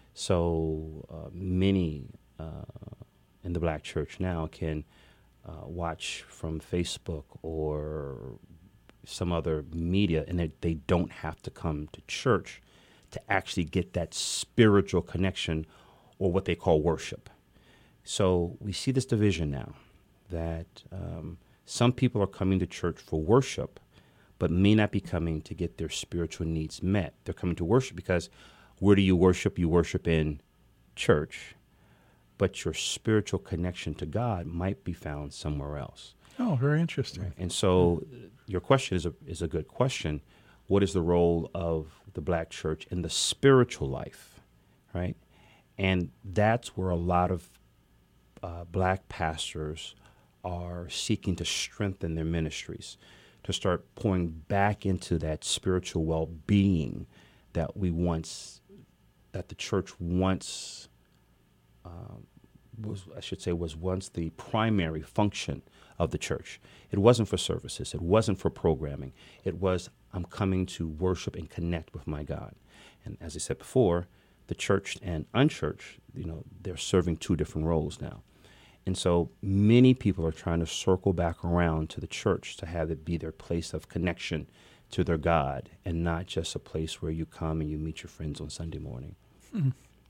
So uh, many uh, in the black church now can uh, watch from Facebook or some other media, and they, they don't have to come to church to actually get that spiritual connection or what they call worship. So we see this division now that um, some people are coming to church for worship, but may not be coming to get their spiritual needs met. They're coming to worship because where do you worship? You worship in church, but your spiritual connection to God might be found somewhere else. Oh, very interesting. Right. And so your question is a, is a good question. What is the role of the black church in the spiritual life, right? And that's where a lot of uh, black pastors are seeking to strengthen their ministries, to start pouring back into that spiritual well-being that we once, that the church once, uh, was, I should say, was once the primary function of the church. It wasn't for services. It wasn't for programming. It was, I'm coming to worship and connect with my God. And as I said before, the church and unchurched, you know, they're serving two different roles now. And so many people are trying to circle back around to the church to have it be their place of connection to their God and not just a place where you come and you meet your friends on Sunday morning. Hmm.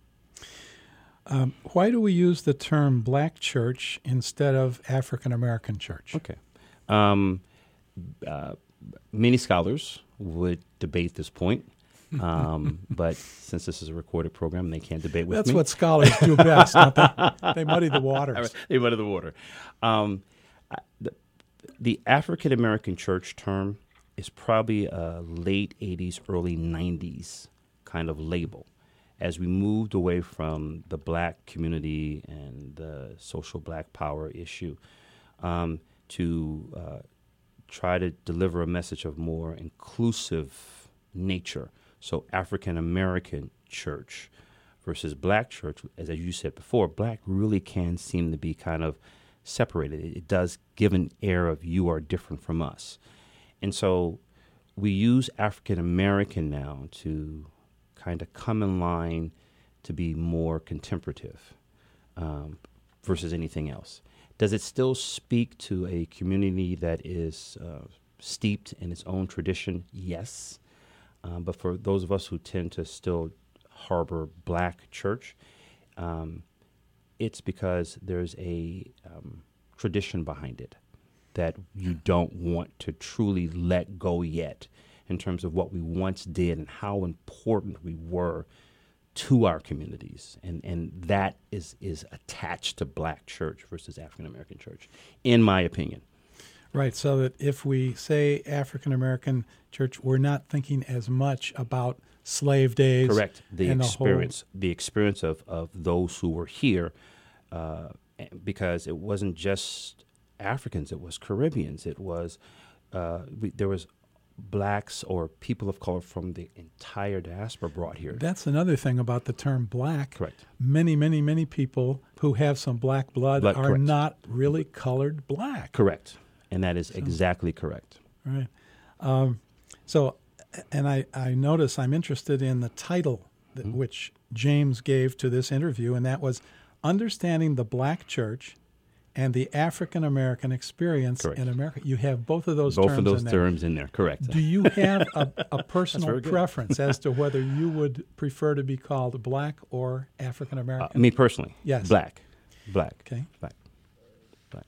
Um, why do we use the term black church instead of African American church? Okay. Um, uh, many scholars would debate this point. Um, but since this is a recorded program, they can't debate with That's me. That's what scholars do best, don't they? They muddy the waters. They muddy the water. Um, the the African American church term is probably a late eighties, early nineties kind of label. As we moved away from the black community and the social black power issue um, to uh, try to deliver a message of more inclusive nature. So African American church versus black church, as you said before, black really can seem to be kind of separated. It, it does give an air of you are different from us. And so we use African American now to kind of come in line to be more contemplative um, versus anything else. Does it still speak to a community that is uh, steeped in its own tradition? Yes. Um, but for those of us who tend to still harbor black church, um, it's because there's a um, tradition behind it that you don't want to truly let go yet in terms of what we once did and how important we were to our communities. And, and that is, is attached to black church versus African American church, in my opinion. Right, so that if we say African American church, we're not thinking as much about slave days. Correct. The and experience, the, whole... the experience of, of those who were here, uh, because it wasn't just Africans, it was Caribbeans, it was, uh, we, there was blacks or people of color from the entire diaspora brought here. That's another thing about the term black. Correct. Many, many, many people who have some black blood, blood are correct. Not really colored black. Correct. And that is so, exactly correct. Right. Um, so, and I, I notice I'm interested in the title that, mm-hmm. which James gave to this interview, and that was Understanding the Black Church and the African American Experience correct. In America. You have both of those both terms of those in there. terms in there, correct. Do you have a, a personal preference as to whether you would prefer to be called black or African American? Uh, me personally? Yes. Black. Black. Okay. Black. Black.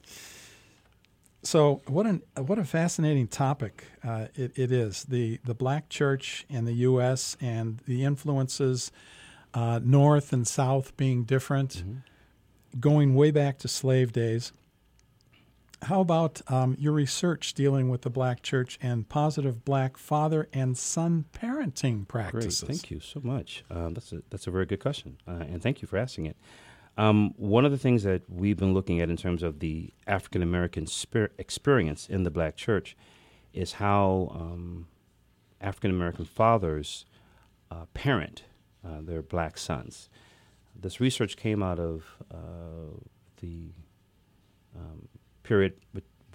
So what an what a fascinating topic uh, it, it is, the, the black church in the U S and the influences, uh, north and south being different, mm-hmm. going way back to slave days. How about um, your research dealing with the black church and positive black father and son parenting practices? Great, thank you so much. Um, that's a that's a very good question, uh, and thank you for asking it. Um, one of the things that we've been looking at in terms of the African American spir- experience in the black church is how um, African American fathers uh, parent uh, their black sons. This research came out of uh, the um, period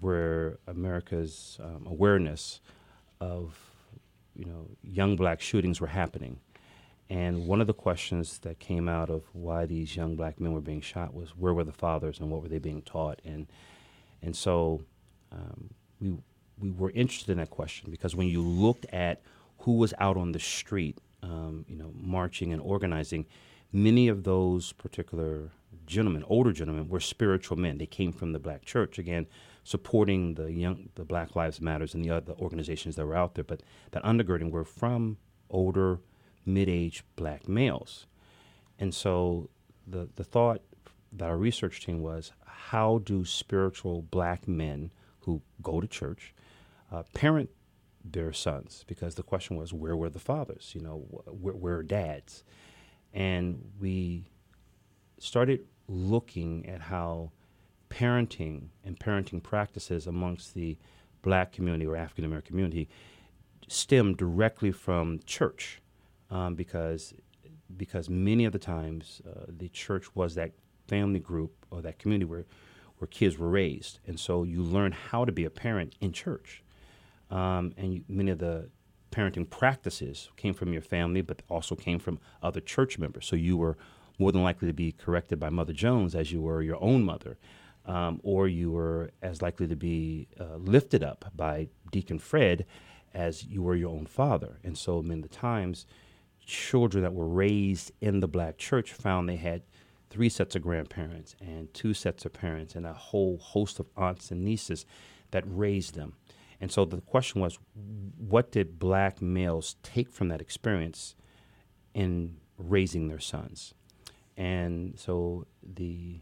where America's um, awareness of, you know, young black shootings were happening. And one of the questions that came out of why these young black men were being shot was, where were the fathers and what were they being taught? And and so um, we we were interested in that question, because when you looked at who was out on the street, um, you know, marching and organizing, many of those particular gentlemen, older gentlemen, were spiritual men. They came from the black church, again, supporting the young, the Black Lives Matters and the other organizations that were out there. But that undergirding were from older, mid-aged black males. And so the the thought that our research team was, how do spiritual black men who go to church uh, parent their sons? Because the question was, where were the fathers? You know, where, where are dads? And we started looking at how parenting and parenting practices amongst the black community or African American community stem directly from church, um, because because many of the times uh, the church was that family group or that community where where kids were raised, and so you learn how to be a parent in church, um, and you, many of the parenting practices came from your family, but also came from other church members. So you were more than likely to be corrected by Mother Jones as you were your own mother, um, or you were as likely to be uh, lifted up by Deacon Fred as you were your own father. And so many of the times, children that were raised in the black church found they had three sets of grandparents and two sets of parents and a whole host of aunts and nieces that raised them. And so the question was, what did black males take from that experience in raising their sons? And so the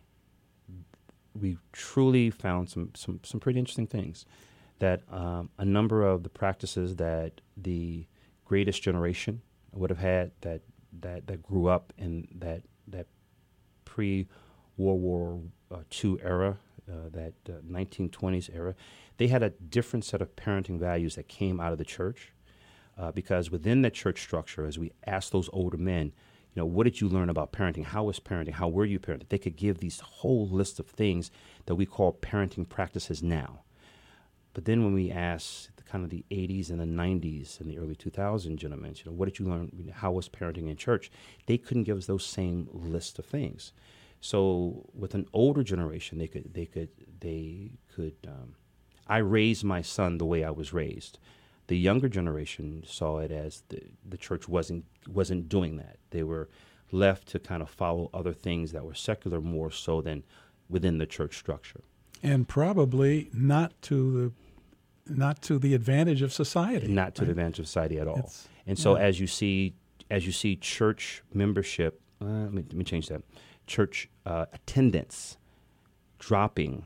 we truly found some, some, some pretty interesting things, that um, a number of the practices that the greatest generation would have had that that, that grew up in that that pre-World War Two era, uh, that uh, nineteen twenties era, they had a different set of parenting values that came out of the church, uh, because within that church structure, as we asked those older men, you know, what did you learn about parenting? How was parenting? How were you parenting? They could give these whole list of things that we call parenting practices now. But then when we asked the kind of the eighties and the nineties and the early two thousands gentlemen, you know, what did you learn? How was parenting in church? They couldn't give us those same list of things. So with an older generation, they could they could they could. Um, I raised my son the way I was raised. The younger generation saw it as the the church wasn't wasn't doing that. They were left to kind of follow other things that were secular more so than within the church structure. And probably not to the not to the advantage of society. Not to right? the advantage of society at all. It's, and so yeah. as you see as you see church membership, uh, let, me, let me change that, church uh, attendance dropping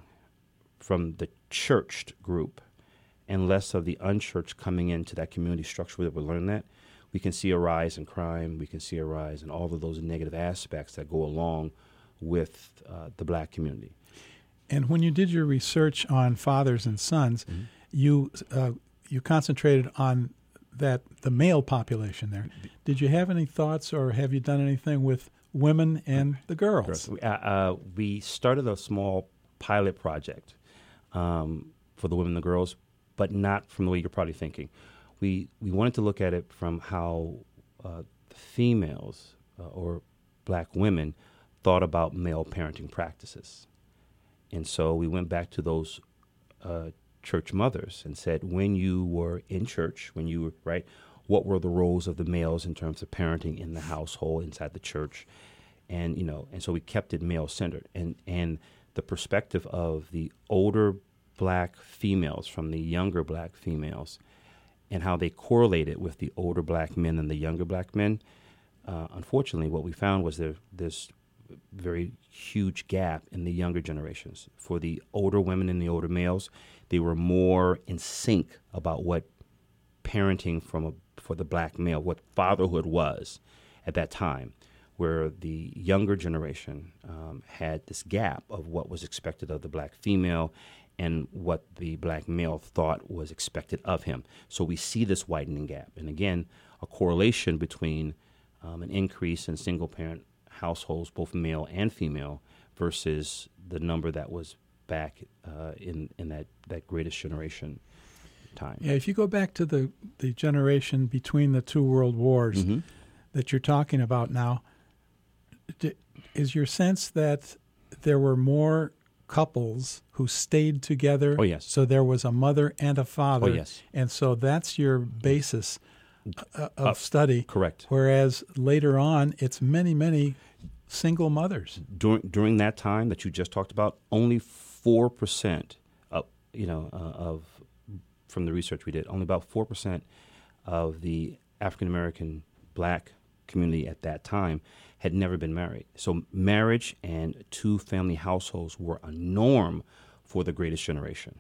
from the churched group and less of the unchurched coming into that community structure that we're learning that, we can see a rise in crime, we can see a rise in all of those negative aspects that go along with uh, the black community. And when you did your research on fathers and sons, mm-hmm. you uh, you concentrated on that the male population there. Did you have any thoughts, or have you done anything with women and the girls? Uh, uh, we started a small pilot project um, for the women and the girls, but not from the way you're probably thinking. We we wanted to look at it from how uh, females uh, or black women thought about male parenting practices. And so we went back to those uh, church mothers and said, when you were in church, when you were, right, what were the roles of the males in terms of parenting in the household, inside the church? And, you know, and so we kept it male-centered. And, and the perspective of the older black females from the younger black females and how they correlated with the older black men and the younger black men, uh, unfortunately, what we found was there this very huge gap in the younger generations. For the older women and the older males, they were more in sync about what parenting from a, for the black male, what fatherhood was at that time, where the younger generation um, had this gap of what was expected of the black female and what the black male thought was expected of him. So we see this widening gap. And again, a correlation between um, an increase in single-parent households, both male and female, versus the number that was back uh, in in that, that greatest generation time. Yeah, if you go back to the, the generation between the two world wars Mm-hmm. that you're talking about now, d- is your sense that there were more couples who stayed together? Oh, yes. So there was a mother and a father. Oh, yes. And so that's your basis uh, of Uh, study. Correct. Whereas later on, it's many, many single mothers. During during that time that you just talked about, only four percent of you know uh, of from the research we did, only about four percent of the African American Black community at that time had never been married. So marriage and two family households were a norm for the greatest generation.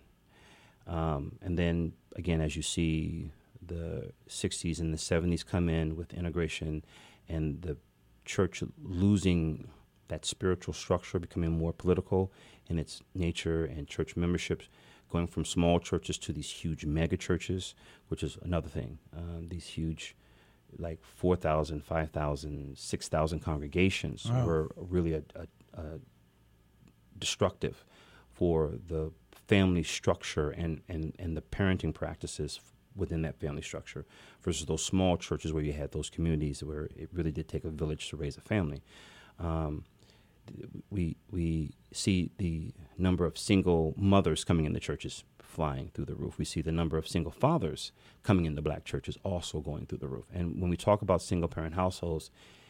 Um, and then again, as you see the sixties and the seventies come in with integration and the church losing that spiritual structure, becoming more political in its nature, and church memberships going from small churches to these huge mega churches, which is another thing. Um, these huge, like four thousand, five thousand, six thousand congregations Wow. were really a, a, a destructive for the family structure and, and, and the parenting practices within that family structure versus those small churches where you had those communities where it really did take a village to raise a family. Um, we we see the number of single mothers coming in the churches flying through the roof. We see the number of single fathers coming into Black churches also going through the roof. And when we talk about single-parent households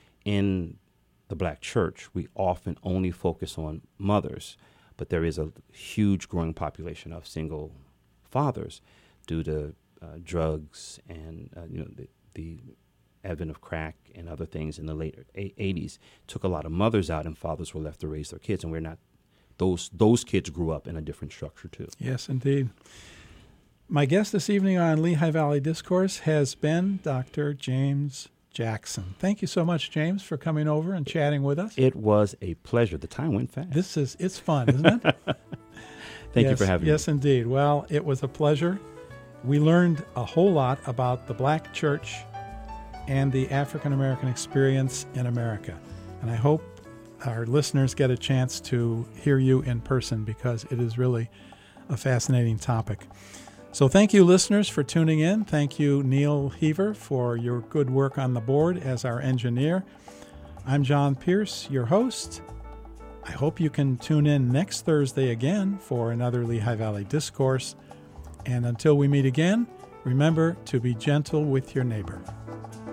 in the Black church, we often only focus on mothers, but there is a huge growing population of single fathers due to uh, drugs and uh, you know the, the advent of crack and other things in the late eighties took a lot of mothers out, and fathers were left to raise their kids. And we're not those those kids grew up in a different structure too. Yes, indeed. My guest this evening on Lehigh Valley Discourse has been Doctor James Jackson. Thank you so much, James, for coming over and chatting with us. It was a pleasure. The time went fast. This is it's fun, isn't it? Thank yes, you for having yes, me. Yes, indeed. Well, it was a pleasure. We learned a whole lot about the Black church and the African American experience in America. And I hope our listeners get a chance to hear you in person because it is really a fascinating topic. So thank you, listeners, for tuning in. Thank you, Neil Heaver, for your good work on the board as our engineer. I'm John Pierce, your host. I hope you can tune in next Thursday again for another Lehigh Valley Discourse. And until we meet again, remember to be gentle with your neighbor.